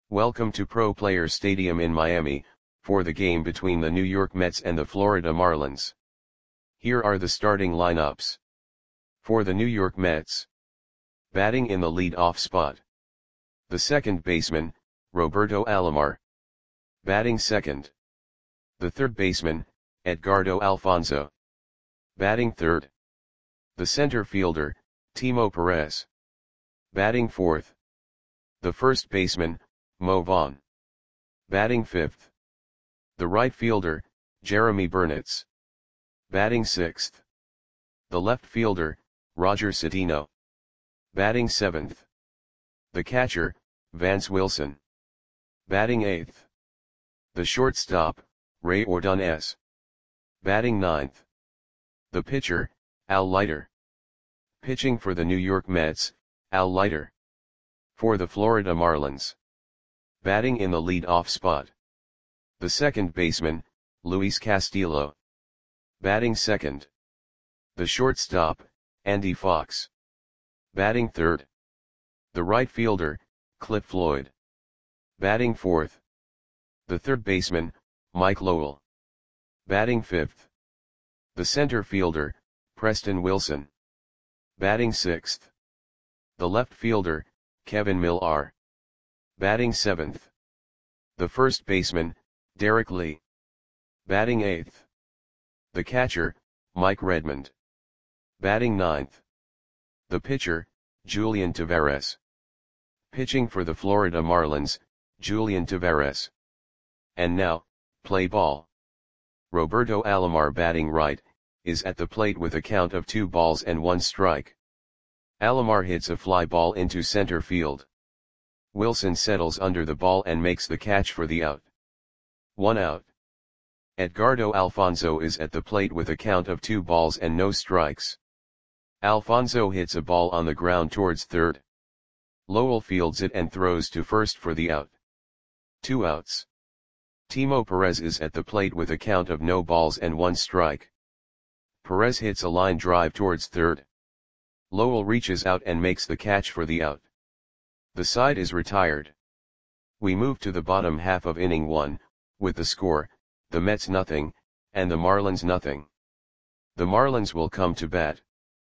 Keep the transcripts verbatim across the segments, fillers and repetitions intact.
Welcome to Pro Players Stadium in Miami, for the game between the New York Mets and the Florida Marlins. Here are the starting lineups. For the New York Mets. Batting in the lead-off spot. The second baseman, Roberto Alomar. Batting second. The third baseman, Edgardo Alfonzo. Batting third. The center fielder, Timo Perez. Batting fourth. The first baseman, Mo Vaughn. Batting fifth. The right fielder, Jeromy Burnitz. Batting sixth. The left fielder, Roger Cedeno. Batting seventh. The catcher, Vance Wilson. Batting eighth. The shortstop, Ray Ordonez. Batting ninth. The pitcher, Al Leiter. Pitching for the New York Mets, Al Leiter. For the Florida Marlins. Batting in the lead-off spot. The second baseman, Luis Castillo. Batting second. The shortstop, Andy Fox. Batting third. The right fielder, Cliff Floyd. Batting fourth. The third baseman, Mike Lowell. Batting fifth. The center fielder, Preston Wilson. Batting sixth. The left fielder, Kevin Millar. Batting seventh. The first baseman, Derek Lee. Batting eighth. The catcher, Mike Redmond. Batting ninth. The pitcher, Julian Taveras. Pitching for the Florida Marlins, Julian Taveras. And now, play ball. Roberto Alomar batting right, is at the plate with a count of two balls and one strike. Alomar hits a fly ball into center field. Wilson settles under the ball and makes the catch for the out. One out. Edgardo Alfonzo is at the plate with a count of two balls and no strikes. Alfonzo hits a ball on the ground towards third. Lowell fields it and throws to first for the out. Two outs. Timo Perez is at the plate with a count of no balls and one strike. Perez hits a line drive towards third. Lowell reaches out and makes the catch for the out. The side is retired. We move to the bottom half of inning one, with the score, the Mets nothing, and the Marlins nothing. The Marlins will come to bat.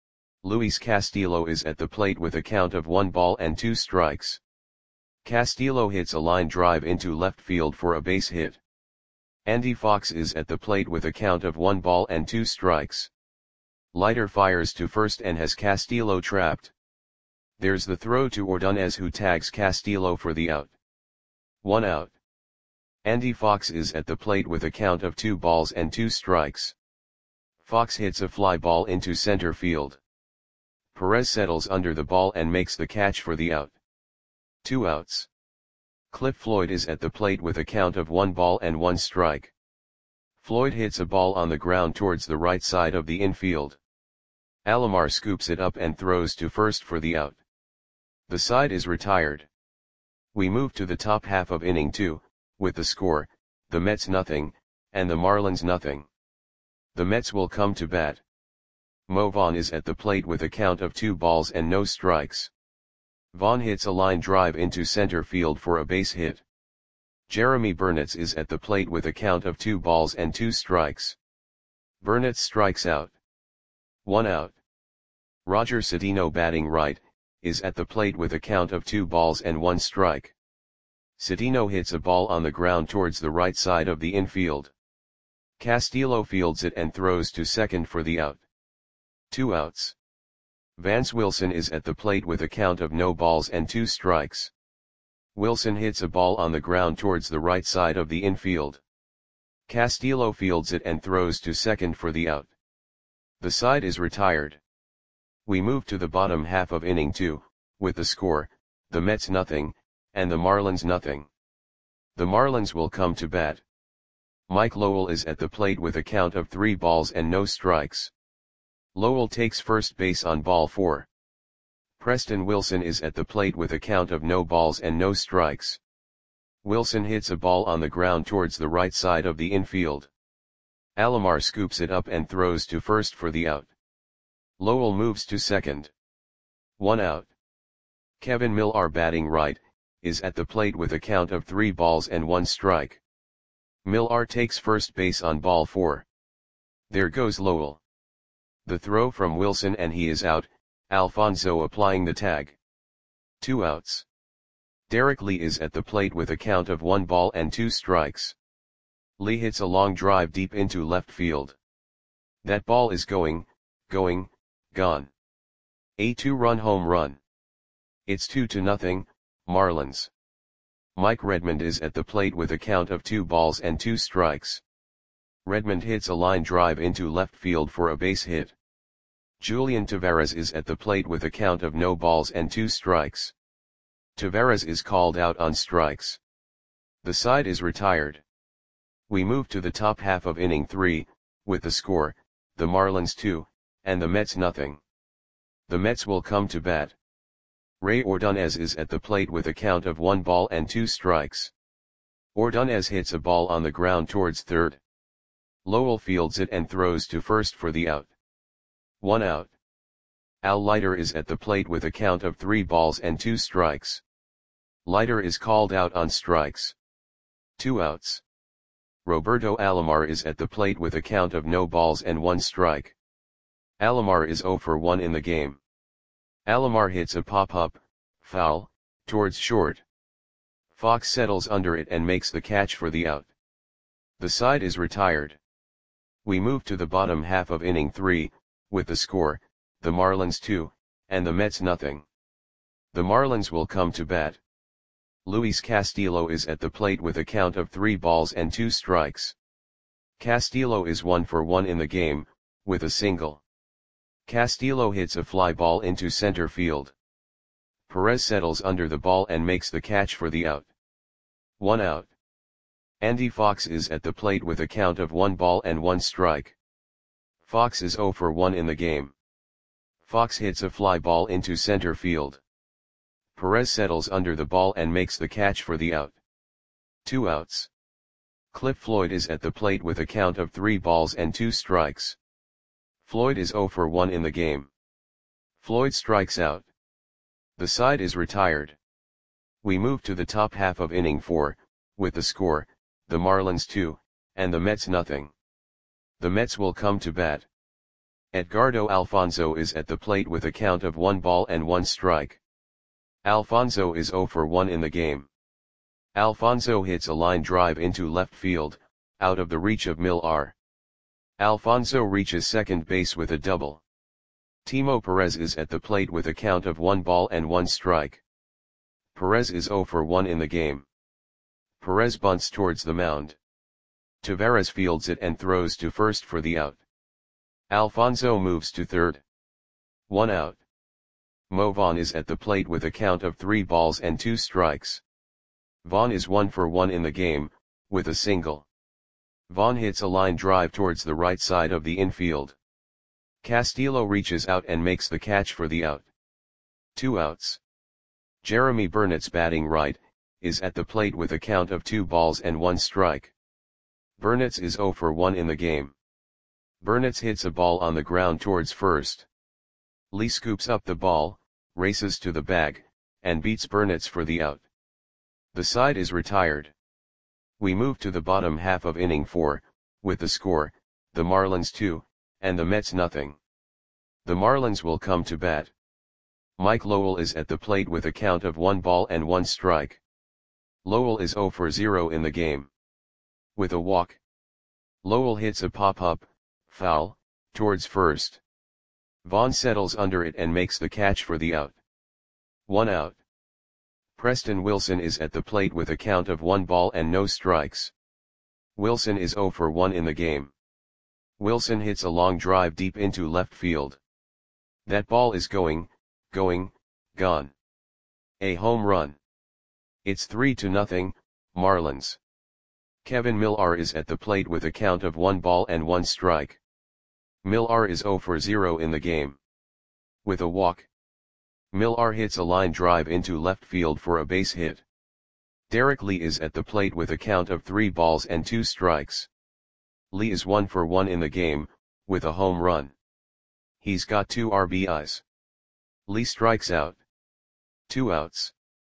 Luis Castillo is at the plate with a count of one ball and two strikes. Castillo hits a line drive into left field for a base hit. Andy Fox is at the plate with a count of one ball and two strikes. Leiter fires to first and has Castillo trapped. There's the throw to Ordonez, who tags Castillo for the out. One out. Andy Fox is at the plate with a count of two balls and two strikes. Fox hits a fly ball into center field. Perez settles under the ball and makes the catch for the out. Two outs. Cliff Floyd is at the plate with a count of one ball and one strike. Floyd hits a ball on the ground towards the right side of the infield. Alomar scoops it up and throws to first for the out. The side is retired. We move to the top half of inning two, with the score, the Mets nothing, and the Marlins nothing. The Mets will come to bat. Mo Vaughn is at the plate with a count of two balls and no strikes. Vaughn hits a line drive into center field for a base hit. Jeromy Burnitz is at the plate with a count of two balls and two strikes. Burnitz strikes out. One out. Roger Cedeno batting right, is at the plate with a count of two balls and one strike. Cedeno hits a ball on the ground towards the right side of the infield. Castillo fields it and throws to second for the out. Two outs. Vance Wilson is at the plate with a count of no balls and two strikes. Wilson hits a ball on the ground towards the right side of the infield. Castillo fields it and throws to second for the out. The side is retired. We move to the bottom half of inning two, with the score, the Mets nothing, and the Marlins nothing. The Marlins will come to bat. Mike Lowell is at the plate with a count of three balls and no strikes. Lowell takes first base on ball four. Preston Wilson is at the plate with a count of no balls and no strikes. Wilson hits a ball on the ground towards the right side of the infield. Alomar scoops it up and throws to first for the out. Lowell moves to second. One out. Kevin Millar batting right, is at the plate with a count of three balls and one strike. Millar takes first base on ball four. There goes Lowell. The throw from Wilson and he is out, Alfonzo applying the tag. Two outs. Derek Lee is at the plate with a count of one ball and two strikes. Lee hits a long drive deep into left field. That ball is going, going, gone. A two-run home run. It's two to nothing, Marlins. Mike Redmond is at the plate with a count of two balls and two strikes. Redmond hits a line drive into left field for a base hit. Julian Taveras is at the plate with a count of no balls and two strikes. Taveras is called out on strikes. The side is retired. We move to the top half of inning three, with the score, the Marlins two, and the Mets nothing. The Mets will come to bat. Ray Ordonez is at the plate with a count of one ball and two strikes. Ordonez hits a ball on the ground towards third. Lowell fields it and throws to first for the out. One out. Al Leiter is at the plate with a count of three balls and two strikes. Leiter is called out on strikes. Two outs. Roberto Alomar is at the plate with a count of no balls and one strike. Alomar is zero for one in the game. Alomar hits a pop-up, foul, towards short. Fox settles under it and makes the catch for the out. The side is retired. We move to the bottom half of inning three, with the score, the Marlins two, and the Mets nothing. The Marlins will come to bat. Luis Castillo is at the plate with a count of three balls and two strikes. Castillo is one for one in the game, with a single. Castillo hits a fly ball into center field. Perez settles under the ball and makes the catch for the out. One out. Andy Fox is at the plate with a count of one ball and one strike. Fox is zero for one in the game. Fox hits a fly ball into center field. Perez settles under the ball and makes the catch for the out. Two outs. Cliff Floyd is at the plate with a count of three balls and two strikes. Floyd is zero for one in the game. Floyd strikes out. The side is retired. We move to the top half of inning four, with the score, the Marlins two, and the Mets nothing. The Mets will come to bat. Edgardo Alfonzo is at the plate with a count of one ball and one strike. Alfonzo is zero for one in the game. Alfonzo hits a line drive into left field, out of the reach of Millar. Alfonzo reaches second base with a double. Timo Perez is at the plate with a count of one ball and one strike. Perez is zero for one in the game. Perez bunts towards the mound. Taveras fields it and throws to first for the out. Alfonzo moves to third. One out. Mo Vaughn is at the plate with a count of three balls and two strikes. Vaughn is one for one in the game, with a single. Vaughn hits a line drive towards the right side of the infield. Castillo reaches out and makes the catch for the out. Two outs. Jeremy Burnett's batting right, is at the plate with a count of two balls and one strike. Burnett's is zero for one in the game. Burnett's hits a ball on the ground towards first. Lee scoops up the ball, races to the bag, and beats Burnett's for the out. The side is retired. We move to the bottom half of inning four, with the score, the Marlins two, and the Mets nothing. The Marlins will come to bat. Mike Lowell is at the plate with a count of one ball and one strike. Lowell is zero for zero in the game. With a walk. Lowell hits a pop-up, foul, towards first. Vaughn settles under it and makes the catch for the out. One out. Preston Wilson is at the plate with a count of one ball and no strikes. Wilson is zero for one in the game. Wilson hits a long drive deep into left field. That ball is going, going, gone. A home run. It's three to nothing, Marlins. Kevin Millar is at the plate with a count of one ball and one strike. Millar is zero for zero in the game. With a walk. Millar hits a line drive into left field for a base hit. Derek Lee is at the plate with a count of three balls and two strikes. Lee is one for one in the game, with a home run. He's got two R B Is. Lee strikes out. Two outs.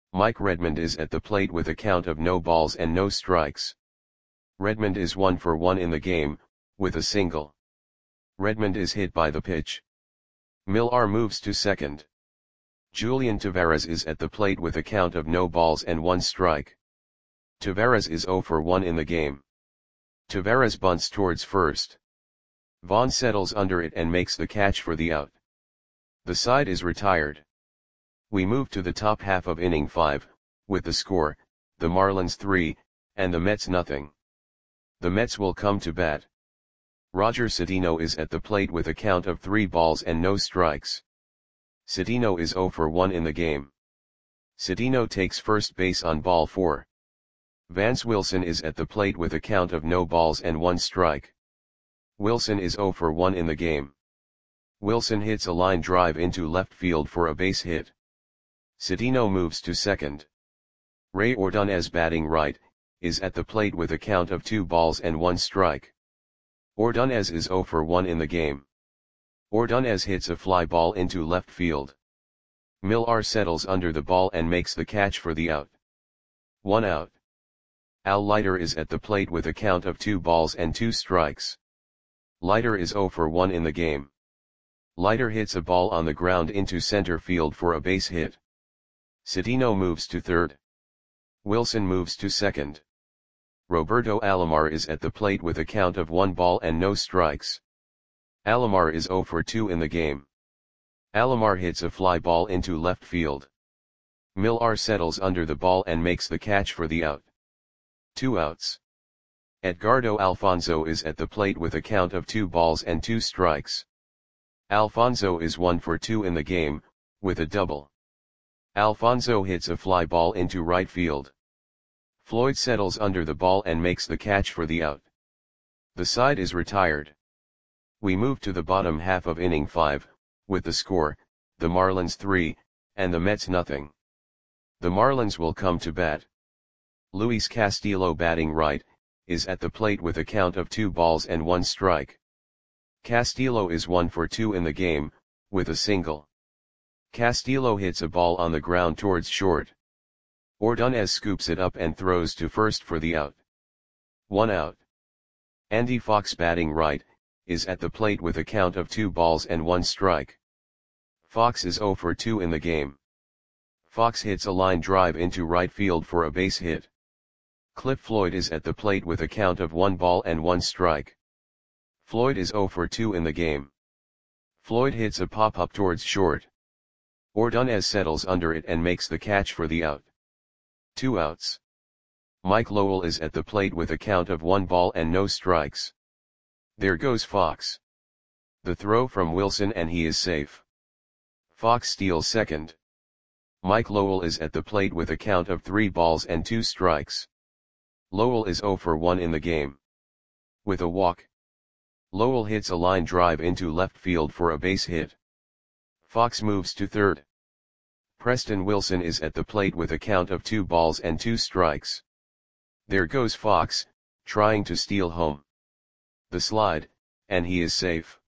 Mike Redmond is at the plate with a count of no balls and no strikes. Redmond is one for one in the game, with a single. Redmond is hit by the pitch. Millar moves to second. Julian Taveras is at the plate with a count of no balls and one strike. Taveras is zero for one in the game. Taveras bunts towards first. Vaughn settles under it and makes the catch for the out. The side is retired. We move to the top half of inning five, with the score, the Marlins three, and the Mets nothing. The Mets will come to bat. Roger Cedeno is at the plate with a count of three balls and no strikes. Cedeno is zero for one in the game. Cedeno takes first base on ball four. Vance Wilson is at the plate with a count of no balls and one strike. Wilson is zero for one in the game. Wilson hits a line drive into left field for a base hit. Cedeno moves to second. Ray Ordonez, batting right, is at the plate with a count of two balls and one strike. Ordonez is zero for one in the game. Ordonez hits a fly ball into left field. Millar settles under the ball and makes the catch for the out. One out. Al Leiter is at the plate with a count of two balls and two strikes. Leiter is zero for one in the game. Leiter hits a ball on the ground into center field for a base hit. Cedeno moves to third. Wilson moves to second. Roberto Alomar is at the plate with a count of one ball and no strikes. Alomar is zero for two in the game. Alomar hits a fly ball into left field. Millar settles under the ball and makes the catch for the out. Two outs. Edgardo Alfonzo is at the plate with a count of two balls and two strikes. Alfonzo is one for two in the game, with a double. Alfonzo hits a fly ball into right field. Floyd settles under the ball and makes the catch for the out. The side is retired. We move to the bottom half of inning five, with the score, the Marlins three, and the Mets nothing. The Marlins will come to bat. Luis Castillo, batting right, is at the plate with a count of two balls and one strike. Castillo is one for two in the game, with a single. Castillo hits a ball on the ground towards short. Ordonez scoops it up and throws to first for the out. One out. Andy Fox, batting right, is at the plate with a count of two balls and one strike. Fox is zero for two in the game. Fox hits a line drive into right field for a base hit. Cliff Floyd is at the plate with a count of one ball and one strike. Floyd is zero for two in the game. Floyd hits a pop-up towards short. Ordonez settles under it and makes the catch for the out. Two outs. Mike Lowell is at the plate with a count of one ball and no strikes. There goes Fox. The throw from Wilson and he is safe. Fox steals second. Mike Lowell is at the plate with a count of three balls and two strikes. Lowell is zero for one in the game. With a walk. Lowell hits a line drive into left field for a base hit. Fox moves to third. Preston Wilson is at the plate with a count of two balls and two strikes. There goes Fox, trying to steal home. The slide, and he is safe.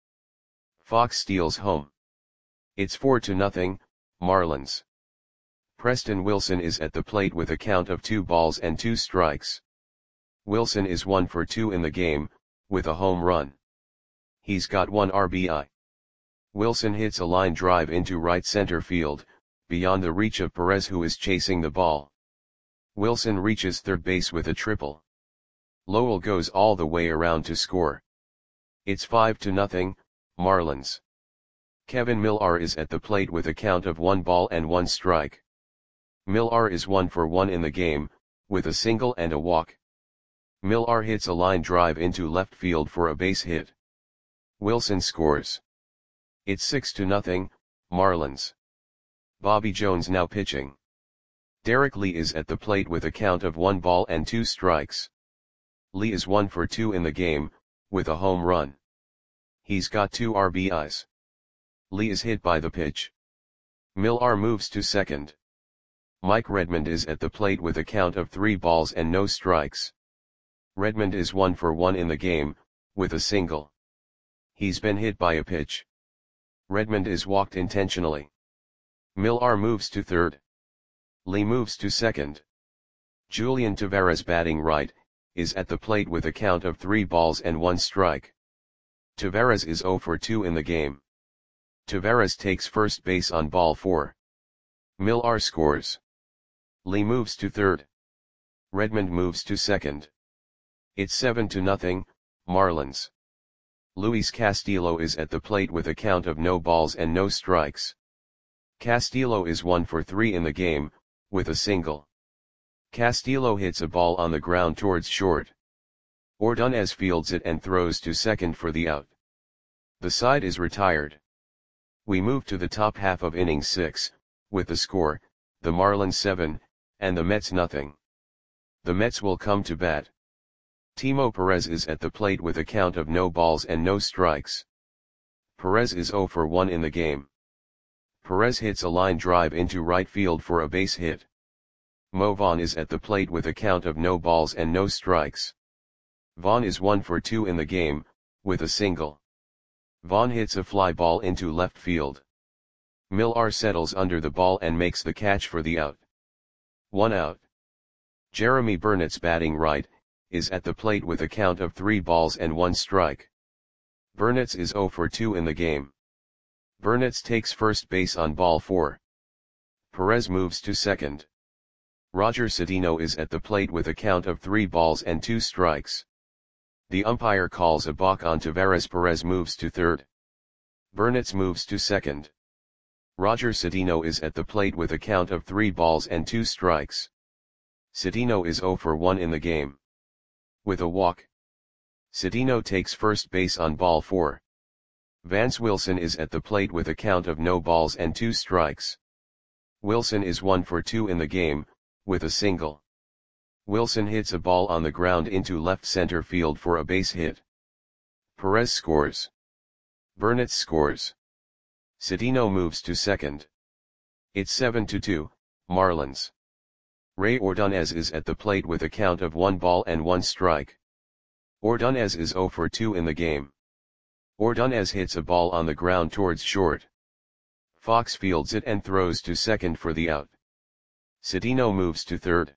Fox steals home. It's four to nothing, Marlins. Preston Wilson is at the plate with a count of two balls and two strikes. Wilson is one for two in the game, with a home run. He's got one R B I. Wilson hits a line drive into right center field, beyond the reach of Perez, who is chasing the ball. Wilson reaches third base with a triple. Lowell goes all the way around to score. It's five to nothing, Marlins. Kevin Millar is at the plate with a count of one ball and one strike. Millar is one for one in the game, with a single and a walk. Millar hits a line drive into left field for a base hit. Wilson scores. It's six to nothing, Marlins. Bobby Jones now pitching. Derek Lee is at the plate with a count of one ball and two strikes. Lee is one for two in the game, with a home run. He's got two R B Is. Lee is hit by the pitch. Millar moves to second. Mike Redmond is at the plate with a count of three balls and no strikes. Redmond is one for one in the game, with a single. He's been hit by a pitch. Redmond is walked intentionally. Millar moves to third. Lee moves to second. Julian Taveras batting right, is at the plate with a count of three balls and one strike. Taveras is oh for two in the game. Taveras takes first base on ball four. Millar scores. Lee moves to third. Redmond moves to second. It's seven to nothing, Marlins. Luis Castillo is at the plate with a count of no balls and no strikes. Castillo is one for three in the game, with a single. Castillo hits a ball on the ground towards short. Ordonez fields it and throws to second for the out. The side is retired. We move to the top half of inning six, with the score, the Marlins seven, and the Mets nothing. The Mets will come to bat. Timo Perez is at the plate with a count of no balls and no strikes. Perez is oh for one in the game. Perez hits a line drive into right field for a base hit. Mo Vaughn is at the plate with a count of no balls and no strikes. Vaughn is one for two in the game, with a single. Vaughn hits a fly ball into left field. Millar settles under the ball and makes the catch for the out. One out. Jeremy Burnett's batting right, is at the plate with a count of three balls and one strike. Burnett's is oh for two in the game. Burnett's takes first base on ball four. Perez moves to second. Roger Cedeno is at the plate with a count of three balls and two strikes. The umpire calls a balk on Taveras. Perez moves to third. Burnett's moves to second. Roger Cedeno is at the plate with a count of three balls and two strikes. Cedeno is oh for one in the game. With a walk. Cedeno takes first base on ball four. Vance Wilson is at the plate with a count of no balls and two strikes. Wilson is one for two in the game, with a single. Wilson hits a ball on the ground into left center field for a base hit. Perez scores. Burnett scores. Cedeno moves to second. It's seven to two, Marlins. Ray Ordonez is at the plate with a count of one ball and one strike. Ordonez is oh for two in the game. Ordonez hits a ball on the ground towards short. Fox fields it and throws to second for the out. Cedeno moves to third.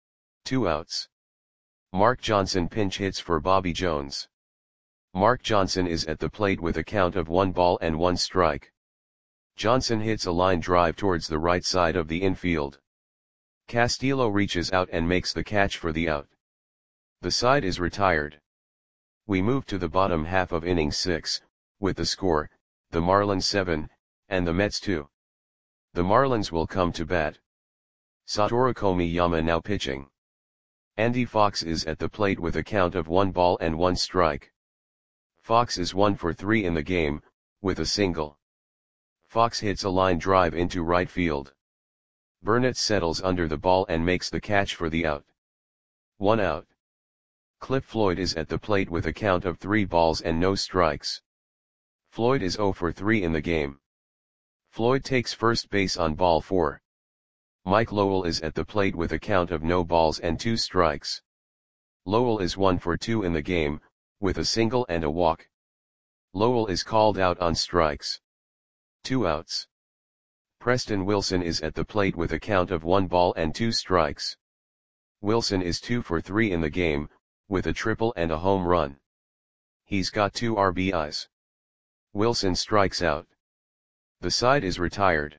Two outs. Mark Johnson pinch hits for Bobby Jones. Mark Johnson is at the plate with a count of one ball and one strike. Johnson hits a line drive towards the right side of the infield. Castillo reaches out and makes the catch for the out. The side is retired. We move to the bottom half of inning six, with the score, the Marlins seven, and the Mets two. The Marlins will come to bat. Satoru Komiyama now pitching. Andy Fox is at the plate with a count of one ball and one strike. Fox is one for three in the game, with a single. Fox hits a line drive into right field. Burnett settles under the ball and makes the catch for the out. One out. Cliff Floyd is at the plate with a count of three balls and no strikes. Floyd is oh for three in the game. Floyd takes first base on ball four. Mike Lowell is at the plate with a count of no balls and two strikes. Lowell is one for two in the game, with a single and a walk. Lowell is called out on strikes. Two outs. Preston Wilson is at the plate with a count of one ball and two strikes. Wilson is two for three in the game, with a triple and a home run. He's got two R B Is. Wilson strikes out. The side is retired.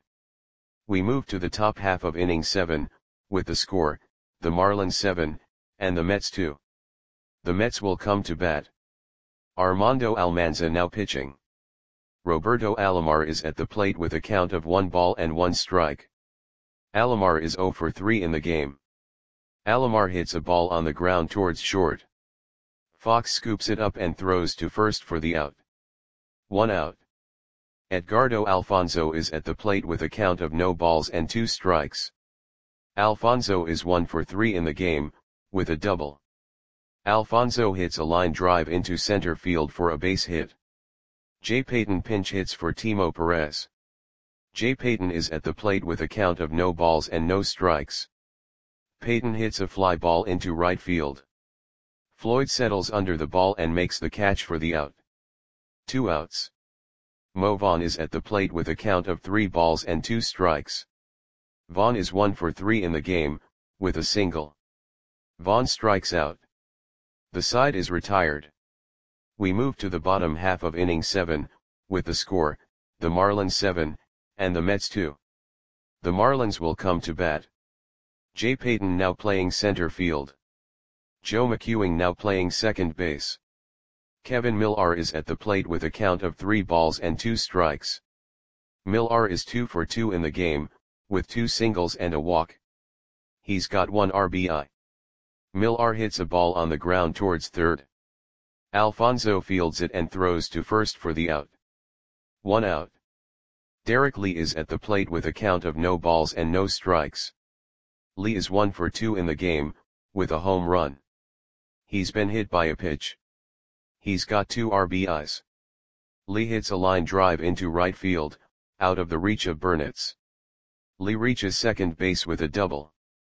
We move to the top half of inning seven, with the score, the Marlins seven, and the Mets two. The Mets will come to bat. Armando Almanza now pitching. Roberto Alomar is at the plate with a count of one ball and one strike. Alomar is oh for three in the game. Alomar hits a ball on the ground towards short. Fox scoops it up and throws to first for the out. One out. Edgardo Alfonzo is at the plate with a count of no balls and two strikes. Alfonzo is one for three in the game, with a double. Alfonzo hits a line drive into center field for a base hit. Jay Payton pinch hits for Timo Perez. Jay Payton is at the plate with a count of no balls and no strikes. Payton hits a fly ball into right field. Floyd settles under the ball and makes the catch for the out. Two outs. Mo Vaughn is at the plate with a count of three balls and two strikes. Vaughn is one for three in the game, with a single. Vaughn strikes out. The side is retired. We move to the bottom half of inning seven, with the score, the Marlins seven, and the Mets two. The Marlins will come to bat. Jay Payton now playing center field. Joe McEwing now playing second base. Kevin Millar is at the plate with a count of three balls and two strikes. Millar is two for two in the game, with two singles and a walk. He's got one R B I. Millar hits a ball on the ground towards third. Alfonso fields it and throws to first for the out. One out. Derek Lee is at the plate with a count of no balls and no strikes. Lee is one for two in the game, with a home run. He's been hit by a pitch. He's got two R B Is. Lee hits a line drive into right field, out of the reach of Burnitz. Lee reaches second base with a double.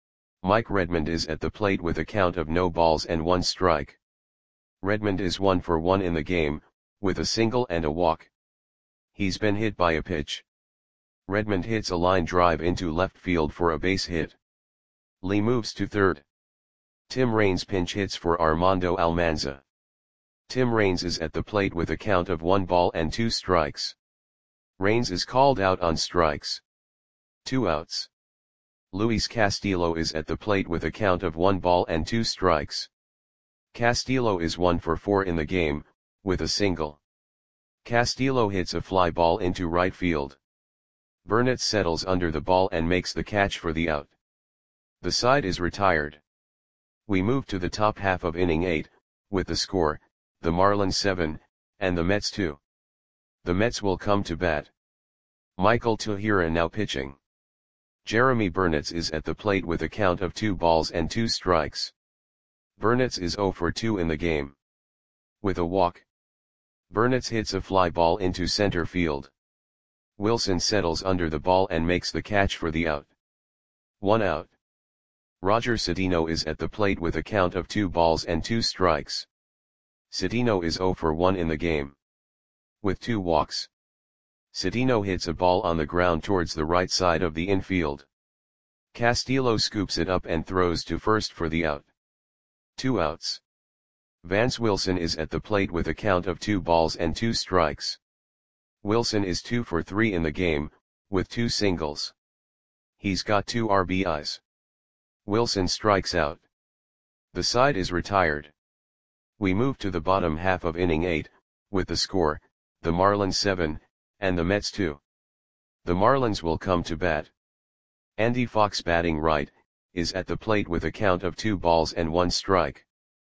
Mike Redmond is at the plate with a count of no balls and one strike. Redmond is one for one in the game, with a single and a walk. He's been hit by a pitch. Redmond hits a line drive into left field for a base hit. Lee moves to third. Tim Raines pinch hits for Armando Almanza. Tim Raines is at the plate with a count of one ball and two strikes. Raines is called out on strikes. Two outs. Luis Castillo is at the plate with a count of one ball and two strikes. Castillo is one for four in the game, with a single. Castillo hits a fly ball into right field. Burnitz settles under the ball and makes the catch for the out. The side is retired. We move to the top half of inning eight, with the score, the Marlins seven, and the Mets two. The Mets will come to bat. Michael Tahira now pitching. Jeremy Burnitz is at the plate with a count of two balls and two strikes. Burnitz is zero for two in the game. With a walk. Burnitz hits a fly ball into center field. Wilson settles under the ball and makes the catch for the out. One out. Roger Cedeno is at the plate with a count of two balls and two strikes. Cedeno is zero for one in the game. With two walks. Cedeno hits a ball on the ground towards the right side of the infield. Castillo scoops it up and throws to first for the out. Two outs. Vance Wilson is at the plate with a count of two balls and two strikes. Wilson is two for three in the game, with two singles. He's got two R B Is. Wilson strikes out. The side is retired. We move to the bottom half of inning eight, with the score, the Marlins seven, and the Mets two. The Marlins will come to bat. Andy Fox batting right, is at the plate with a count of two balls and one strike.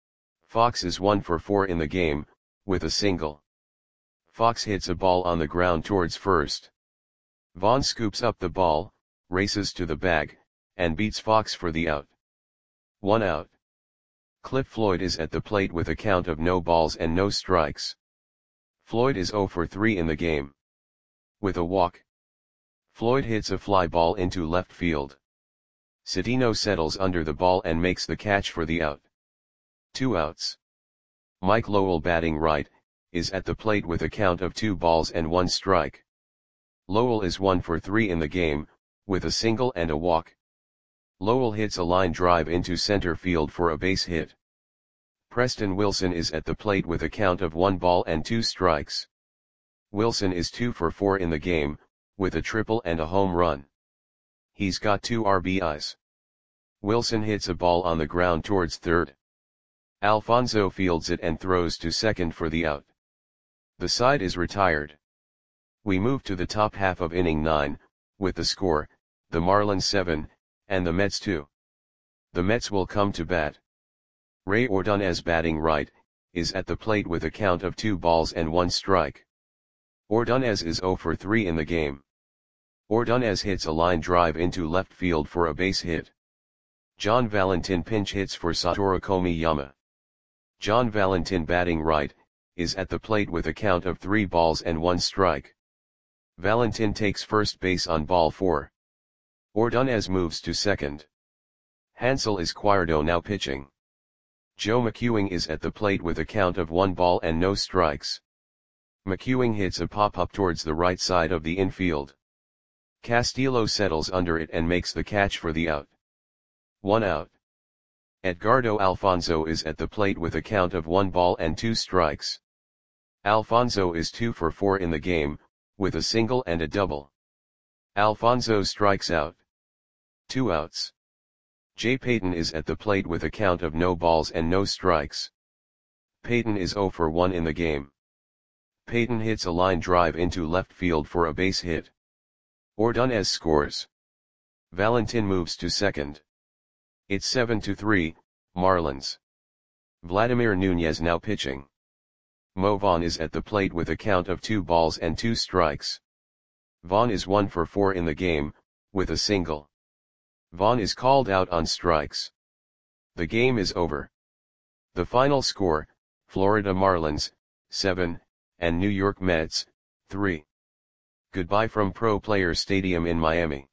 Fox is one for four in the game, with a single. Fox hits a ball on the ground towards first. Vaughn scoops up the ball, races to the bag, and beats Fox for the out. One out. Cliff Floyd is at the plate with a count of no balls and no strikes. Floyd is zero for three in the game. With a walk. Floyd hits a fly ball into left field. Cedeno settles under the ball and makes the catch for the out. Two outs. Mike Lowell batting right, is at the plate with a count of two balls and one strike. Lowell is one for three in the game, with a single and a walk. Lowell hits a line drive into center field for a base hit. Preston Wilson is at the plate with a count of one ball and two strikes. Wilson is two for four in the game, with a triple and a home run. He's got two R B Is. Wilson hits a ball on the ground towards third. Alfonso fields it and throws to second for the out. The side is retired. We move to the top half of inning nine, with the score, the Marlins seven, and the Mets two. The Mets will come to bat. Ray Ordonez batting right, is at the plate with a count of two balls and one strike. Ordonez is zero for three in the game. Ordonez hits a line drive into left field for a base hit. John Valentin pinch hits for Satoru Komiyama. John Valentin batting right, is at the plate with a count of three balls and one strike. Valentin takes first base on ball four. Ordonez moves to second. Hansel Izquierdo now pitching. Joe McEwing is at the plate with a count of one ball and no strikes. McEwing hits a pop-up towards the right side of the infield. Castillo settles under it and makes the catch for the out. One out. Edgardo Alfonso is at the plate with a count of one ball and two strikes. Alfonso is two for four in the game, with a single and a double. Alfonso strikes out. Two outs. Jay Payton is at the plate with a count of no balls and no strikes. Payton is zero for one in the game. Payton hits a line drive into left field for a base hit. Ordonez scores. Valentin moves to second. It's seven to three, Marlins. Vladimir Nunez now pitching. Mo Vaughn is at the plate with a count of two balls and two strikes. Vaughn is one for four in the game, with a single. Vaughn is called out on strikes. The game is over. The final score, Florida Marlins, seven, and New York Mets, three. Goodbye from Pro Players Stadium in Miami.